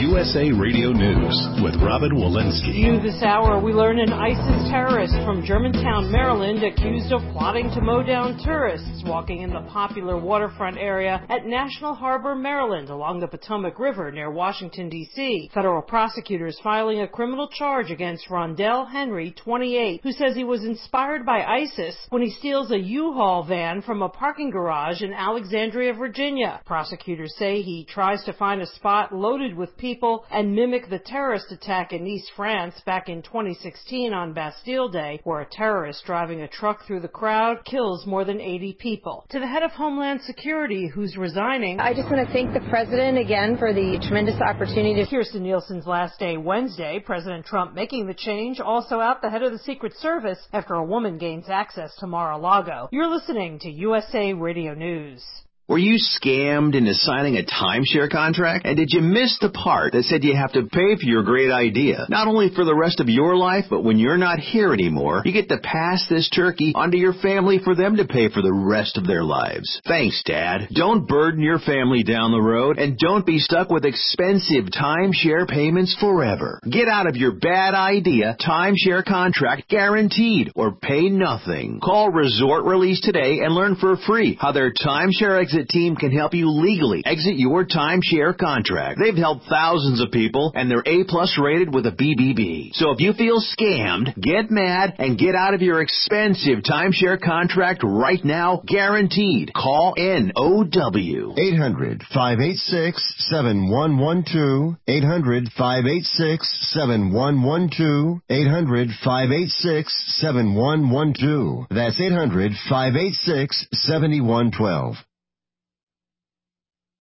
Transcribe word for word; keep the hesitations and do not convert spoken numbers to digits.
U S A Radio News with Robin Walensky. New this hour, we learn an ISIS terrorist from Germantown, Maryland, accused of plotting to mow down tourists walking in the popular waterfront area at National Harbor, Maryland, along the Potomac River near Washington, D C Federal prosecutors filing a criminal charge against Rondell Henry, twenty-eight, who says he was inspired by ISIS when he steals a U-Haul van from a parking garage in Alexandria, Virginia. Prosecutors say he tries to find a spot loaded with people and mimic the terrorist attack in Nice, France back in twenty sixteen on Bastille Day, where a terrorist driving a truck through the crowd kills more than eighty people. To the head of Homeland Security, who's resigning, I just want to thank the president again for the tremendous opportunity. Kirstjen Nielsen's last day Wednesday, President Trump making the change. Also out, the head of the Secret Service after a woman gains access to Mar-a-Lago. You're listening to U S A Radio News. Were you scammed into signing a timeshare contract? And did you miss the part that said you have to pay for your great idea? Not only for the rest of your life, but when you're not here anymore, you get to pass this turkey onto your family for them to pay for the rest of their lives. Thanks, Dad. Don't burden your family down the road, and don't be stuck with expensive timeshare payments forever. Get out of your bad idea timeshare contract guaranteed, or pay nothing. Call Resort Release today and learn for free how their timeshare exit team can help you legally exit your timeshare contract. They've helped thousands of people, and they're A-plus rated with a B B B. So if you feel scammed, get mad and get out of your expensive timeshare contract right now, guaranteed. Call N O W. eight hundred, five eight six, seven one one two. eight hundred, five eight six, seven one one two. eight hundred, five eight six, seven one one two. That's eight hundred, five eight six, seven one one two.